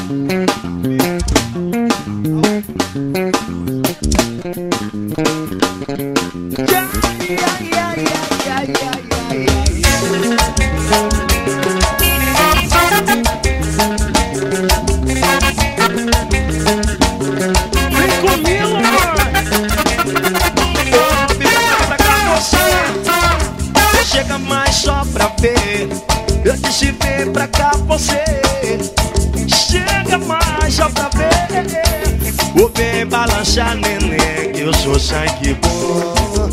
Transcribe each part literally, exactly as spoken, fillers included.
Eu disse vem pra cá você, chega mais só pra ver. Ou vem balançar neném, que eu sou sangue bom.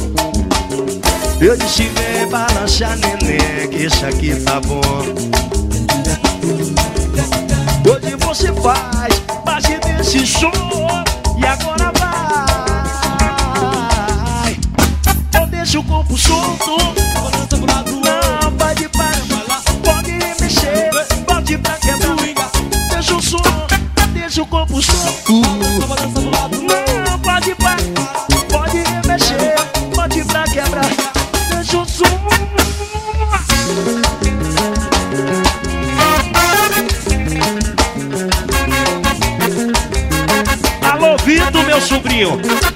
Eu disse vem balançar neném, que isso aqui tá bom. Hoje você faz parte desse show e agora vai. Eu deixo o corpo solto, não pode parar. Pode pra quebrar, deixa o som, deixa o corpo solto. Não pode parar, pode mexer, pode pra quebrar, deixa o som. Alô, Vitor, meu sobrinho.